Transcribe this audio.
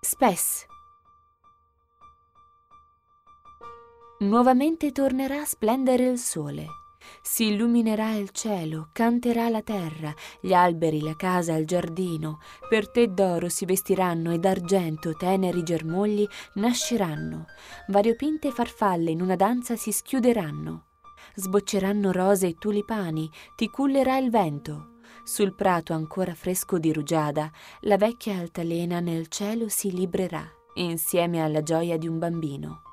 Spes. Nuovamente tornerà a splendere il sole, si illuminerà il cielo, canterà la terra, gli alberi, la casa, il giardino, per te d'oro si vestiranno e d'argento teneri germogli nasceranno, variopinte farfalle in una danza si schiuderanno, sbocceranno rose e tulipani, ti cullerà il vento, sul prato ancora fresco di rugiada, la vecchia altalena nel cielo si librerà, insieme alla gioia di un bambino.